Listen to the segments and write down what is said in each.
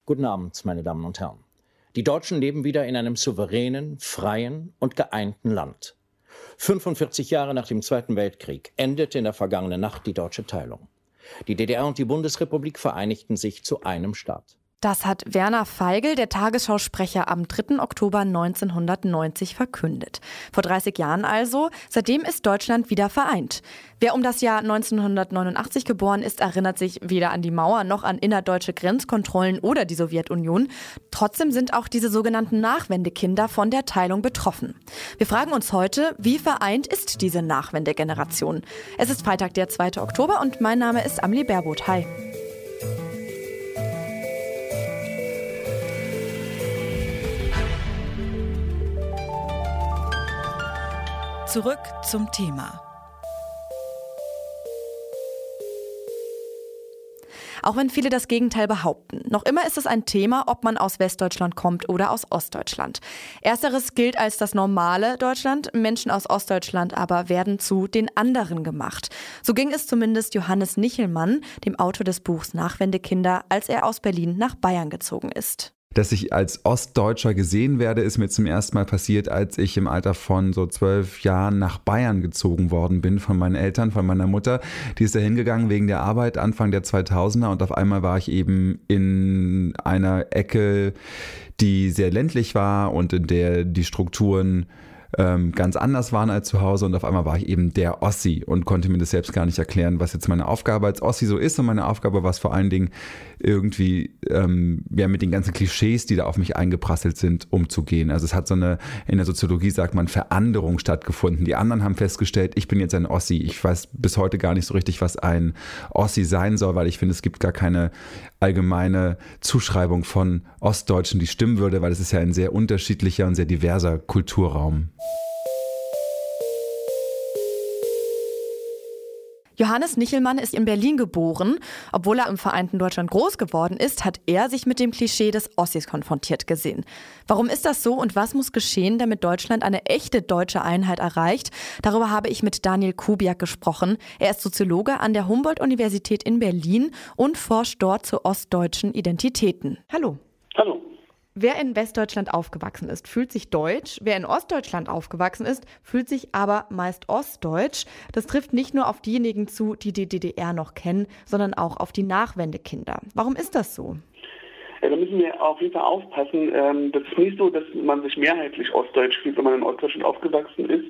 Guten Abend, meine Damen und Herren. Die Deutschen leben wieder in einem souveränen, freien und geeinten Land. 45 Jahre nach dem Zweiten Weltkrieg endete in der vergangenen Nacht die deutsche Teilung. Die DDR und die Bundesrepublik vereinigten sich zu einem Staat. Das hat Werner Feigl, der Tagesschausprecher, am 3. Oktober 1990 verkündet. Vor 30 Jahren also. Seitdem ist Deutschland wieder vereint. Wer um das Jahr 1989 geboren ist, erinnert sich weder an die Mauer noch an innerdeutsche Grenzkontrollen oder die Sowjetunion. Trotzdem sind auch diese sogenannten Nachwendekinder von der Teilung betroffen. Wir fragen uns heute, wie vereint ist diese Nachwendegeneration? Es ist Freitag, der 2. Oktober und mein Name ist Amelie Baerboth. Hi. Zurück zum Thema. Auch wenn viele das Gegenteil behaupten. Noch immer ist es ein Thema, ob man aus Westdeutschland kommt oder aus Ostdeutschland. Ersteres gilt als das normale Deutschland, Menschen aus Ostdeutschland aber werden zu den anderen gemacht. So ging es zumindest Johannes Nichelmann, dem Autor des Buchs Nachwendekinder, als er aus Berlin nach Bayern gezogen ist. Dass ich als Ostdeutscher gesehen werde, ist mir zum ersten Mal passiert, als ich im Alter von so 12 Jahren nach Bayern gezogen worden bin von meinen Eltern, von meiner Mutter. Die ist da hingegangen wegen der Arbeit Anfang der 2000er und auf einmal war ich eben in einer Ecke, die sehr ländlich war und in der die Strukturen ganz anders waren als zu Hause und auf einmal war ich eben der Ossi und konnte mir das selbst gar nicht erklären, was jetzt meine Aufgabe als Ossi so ist. Und meine Aufgabe war es vor allen Dingen irgendwie mit den ganzen Klischees, die da auf mich eingeprasselt sind, umzugehen. Also es hat in der Soziologie sagt man, Veränderung stattgefunden. Die anderen haben festgestellt, ich bin jetzt ein Ossi. Ich weiß bis heute gar nicht so richtig, was ein Ossi sein soll, weil ich finde, es gibt gar keine allgemeine Zuschreibung von Ostdeutschen, die stimmen würde, weil es ist ja ein sehr unterschiedlicher und sehr diverser Kulturraum. Johannes Nichelmann ist in Berlin geboren. Obwohl er im vereinten Deutschland groß geworden ist, hat er sich mit dem Klischee des Ossis konfrontiert gesehen. Warum ist das so und was muss geschehen, damit Deutschland eine echte deutsche Einheit erreicht? Darüber habe ich mit Daniel Kubiak gesprochen. Er ist Soziologe an der Humboldt-Universität in Berlin und forscht dort zu ostdeutschen Identitäten. Hallo. Hallo. Wer in Westdeutschland aufgewachsen ist, fühlt sich deutsch. Wer in Ostdeutschland aufgewachsen ist, fühlt sich aber meist ostdeutsch. Das trifft nicht nur auf diejenigen zu, die die DDR noch kennen, sondern auch auf die Nachwendekinder. Warum ist das so? Da müssen wir auf jeden Fall aufpassen. Das ist nicht so, dass man sich mehrheitlich ostdeutsch fühlt, wenn man in Ostdeutschland aufgewachsen ist.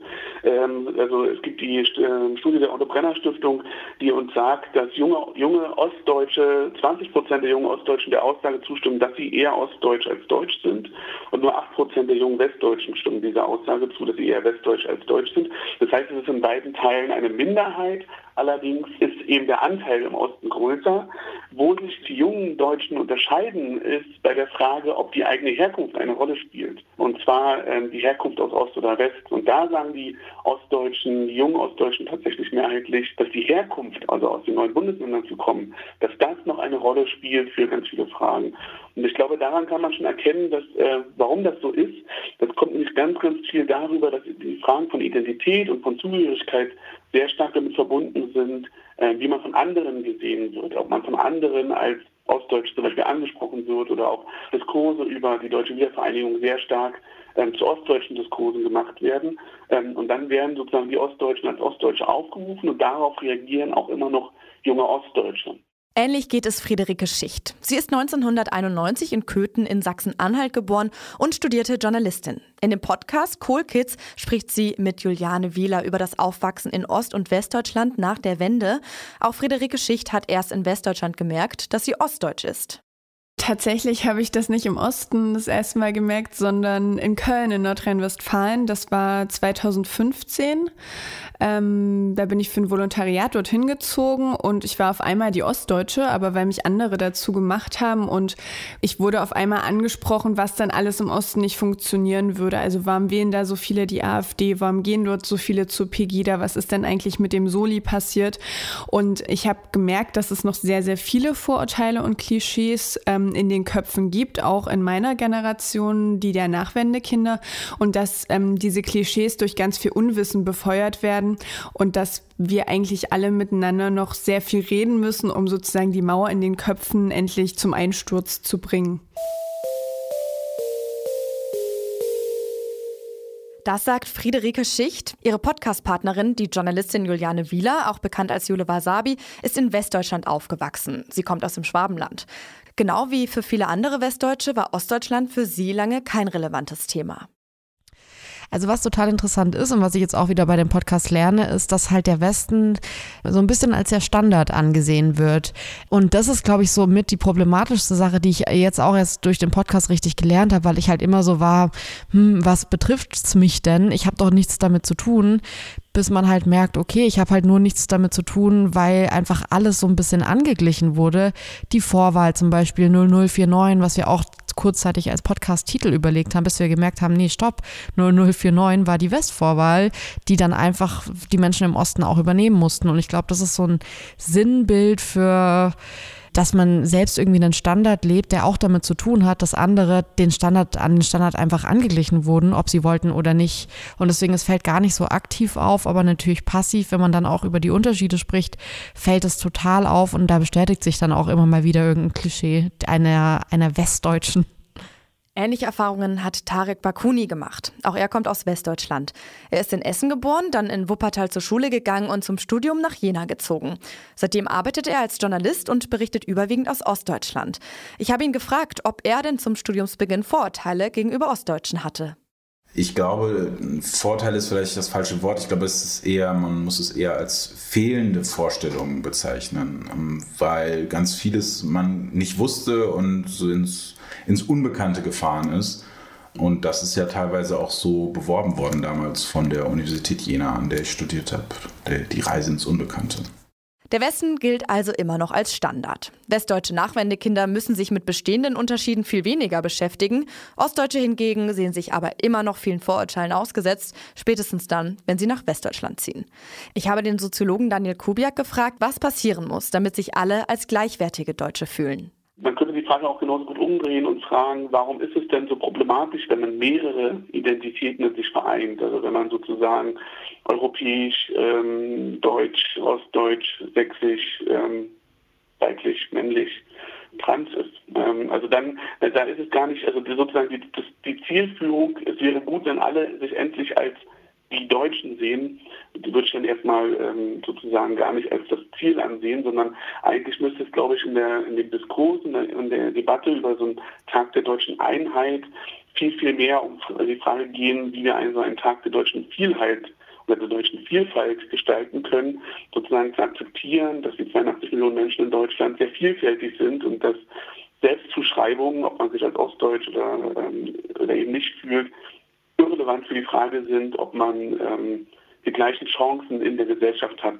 Also es gibt die Studie der Otto-Brenner-Stiftung, die uns sagt, dass junge Ostdeutsche, 20% der jungen Ostdeutschen der Aussage zustimmen, dass sie eher ostdeutsch als deutsch sind. Und nur 8% der jungen Westdeutschen stimmen dieser Aussage zu, dass sie eher westdeutsch als deutsch sind. Das heißt, es ist in beiden Teilen eine Minderheit. Allerdings ist eben der Anteil im Osten größer. Wo sich die jungen Deutschen unterscheiden, ist bei der Frage, ob die eigene Herkunft eine Rolle spielt. Und zwar die Herkunft aus Ost oder West. Und da sagen die Ostdeutschen, die jungen Ostdeutschen tatsächlich mehrheitlich, dass die Herkunft, also aus den neuen Bundesländern zu kommen, dass das noch eine Rolle spielt für ganz viele Fragen. Und ich glaube, daran kann man schon erkennen, dass warum das so ist. Das kommt nämlich ganz viel darüber, dass die Fragen von Identität und von Zugehörigkeit sehr stark damit verbunden sind, wie man von anderen gesehen wird, ob man von anderen als Ostdeutsch zum Beispiel angesprochen wird oder auch Diskurse über die deutsche Wiedervereinigung sehr stark zu ostdeutschen Diskursen gemacht werden. Und dann werden sozusagen die Ostdeutschen als Ostdeutsche aufgerufen und darauf reagieren auch immer noch junge Ostdeutsche. Ähnlich geht es Friederike Schicht. Sie ist 1991 in Köthen in Sachsen-Anhalt geboren und studierte Journalistin. In dem Podcast Cool Kids spricht sie mit Juliane Wieler über das Aufwachsen in Ost- und Westdeutschland nach der Wende. Auch Friederike Schicht hat erst in Westdeutschland gemerkt, dass sie ostdeutsch ist. Tatsächlich habe ich das nicht im Osten das erste Mal gemerkt, sondern in Köln in Nordrhein-Westfalen. Das war 2015. Da bin ich für ein Volontariat dorthin gezogen und ich war auf einmal die Ostdeutsche, aber weil mich andere dazu gemacht haben und ich wurde auf einmal angesprochen, was dann alles im Osten nicht funktionieren würde. Also warum wählen da so viele die AfD, warum gehen dort so viele zur Pegida, was ist denn eigentlich mit dem Soli passiert? Und ich habe gemerkt, dass es noch sehr, sehr viele Vorurteile und Klischees in den Köpfen gibt, auch in meiner Generation, die der Nachwendekinder, und dass diese Klischees durch ganz viel Unwissen befeuert werden und dass wir eigentlich alle miteinander noch sehr viel reden müssen, um sozusagen die Mauer in den Köpfen endlich zum Einsturz zu bringen. Das sagt Friederike Schicht. Ihre Podcast-Partnerin, die Journalistin Juliane Wieler, auch bekannt als Jule Wasabi, ist in Westdeutschland aufgewachsen. Sie kommt aus dem Schwabenland. Genau wie für viele andere Westdeutsche war Ostdeutschland für sie lange kein relevantes Thema. Also was total interessant ist und was ich jetzt auch wieder bei dem Podcast lerne, ist, dass halt der Westen so ein bisschen als der Standard angesehen wird. Und das ist, glaube ich, so mit die problematischste Sache, die ich jetzt auch erst durch den Podcast richtig gelernt habe, weil ich halt immer so war, was betrifft's mich denn? Ich habe doch nichts damit zu tun. Bis man halt merkt, okay, ich habe halt nur nichts damit zu tun, weil einfach alles so ein bisschen angeglichen wurde. Die Vorwahl zum Beispiel 0049, was wir auch kurzzeitig als Podcast-Titel überlegt haben, bis wir gemerkt haben, nee, stopp, 0049 war die Westvorwahl, die dann einfach die Menschen im Osten auch übernehmen mussten. Und ich glaube, das ist so ein Sinnbild für, dass man selbst irgendwie einen Standard lebt, der auch damit zu tun hat, dass andere an den Standard einfach angeglichen wurden, ob sie wollten oder nicht. Und deswegen, es fällt gar nicht so aktiv auf, aber natürlich passiv, wenn man dann auch über die Unterschiede spricht, fällt es total auf und da bestätigt sich dann auch immer mal wieder irgendein Klischee einer Westdeutschen. Ähnliche Erfahrungen hat Tarek Bakuni gemacht. Auch er kommt aus Westdeutschland. Er ist in Essen geboren, dann in Wuppertal zur Schule gegangen und zum Studium nach Jena gezogen. Seitdem arbeitet er als Journalist und berichtet überwiegend aus Ostdeutschland. Ich habe ihn gefragt, ob er denn zum Studiumsbeginn Vorurteile gegenüber Ostdeutschen hatte. Ich glaube, Vorteil ist vielleicht das falsche Wort. Ich glaube, man muss es eher als fehlende Vorstellungen bezeichnen, weil ganz vieles man nicht wusste und so ins Unbekannte gefahren ist. Und das ist ja teilweise auch so beworben worden damals von der Universität Jena, an der ich studiert habe, die Reise ins Unbekannte. Der Westen gilt also immer noch als Standard. Westdeutsche Nachwendekinder müssen sich mit bestehenden Unterschieden viel weniger beschäftigen. Ostdeutsche hingegen sehen sich aber immer noch vielen Vorurteilen ausgesetzt, spätestens dann, wenn sie nach Westdeutschland ziehen. Ich habe den Soziologen Daniel Kubiak gefragt, was passieren muss, damit sich alle als gleichwertige Deutsche fühlen. Man könnte die Frage auch genauso gut umdrehen und fragen, warum ist es denn so problematisch, wenn man mehrere Identitäten in sich vereint? Also wenn man sozusagen europäisch, deutsch, ostdeutsch, sächsisch, weiblich, männlich, trans ist. Also dann ist es gar nicht, also sozusagen die Zielführung, es wäre gut, wenn alle sich endlich als die Deutschen sehen, die würde ich dann erstmal sozusagen gar nicht als das Ziel ansehen, sondern eigentlich müsste es, glaube ich, in dem Diskurs, in der Debatte über so einen Tag der deutschen Einheit viel, viel mehr um die Frage gehen, wie wir so einen Tag der deutschen Vielheit oder der deutschen Vielfalt gestalten können, sozusagen zu akzeptieren, dass die 82 Millionen Menschen in Deutschland sehr vielfältig sind und dass Selbstzuschreibungen, ob man sich als Ostdeutsch oder eben nicht fühlt, irrelevant für die Frage sind, ob man die gleichen Chancen in der Gesellschaft hat,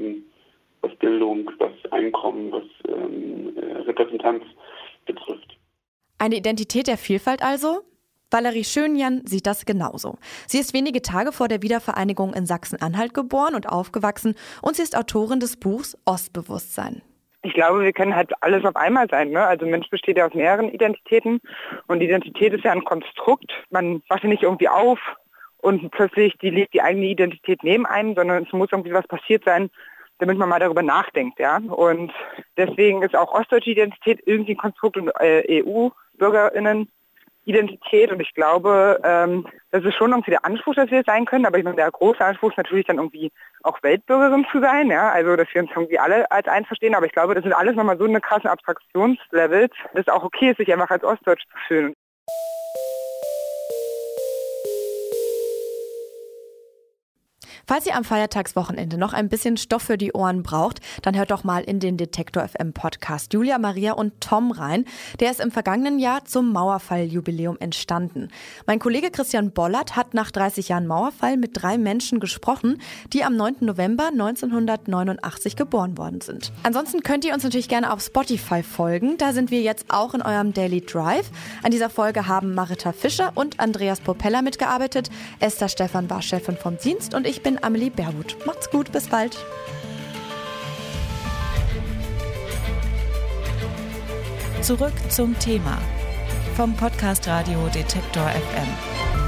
was Bildung, was Einkommen, was Repräsentanz betrifft. Eine Identität der Vielfalt also? Valerie Schönjan sieht das genauso. Sie ist wenige Tage vor der Wiedervereinigung in Sachsen-Anhalt geboren und aufgewachsen und sie ist Autorin des Buchs Ostbewusstsein. Ich glaube, wir können halt alles auf einmal sein, ne? Also Mensch besteht ja aus mehreren Identitäten und Identität ist ja ein Konstrukt. Man wacht nicht irgendwie auf und plötzlich lebt die eigene Identität neben einem, sondern es muss irgendwie was passiert sein, damit man mal darüber nachdenkt, ja. Und deswegen ist auch ostdeutsche Identität irgendwie ein Konstrukt und EU-BürgerInnen Identität und ich glaube, das ist schon irgendwie der Anspruch, dass wir es sein können, aber ich meine, der große Anspruch ist natürlich dann irgendwie auch Weltbürgerin zu sein, ja, also dass wir uns irgendwie alle als eins verstehen, aber ich glaube, das sind alles nochmal so eine krasse Abstraktionslevels, dass es auch okay ist, sich einfach als Ostdeutsch zu fühlen. Falls ihr am Feiertagswochenende noch ein bisschen Stoff für die Ohren braucht, dann hört doch mal in den Detektor FM Podcast Julia, Maria und Tom rein. Der ist im vergangenen Jahr zum Mauerfall-Jubiläum entstanden. Mein Kollege Christian Bollert hat nach 30 Jahren Mauerfall mit 3 Menschen gesprochen, die am 9. November 1989 geboren worden sind. Ansonsten könnt ihr uns natürlich gerne auf Spotify folgen. Da sind wir jetzt auch in eurem Daily Drive. An dieser Folge haben Marita Fischer und Andreas Popella mitgearbeitet. Esther Stephan war Chefin vom Dienst und ich bin Amelie Berwood. Macht's gut, bis bald. Zurück zum Thema vom Podcast Radio Detektor FM.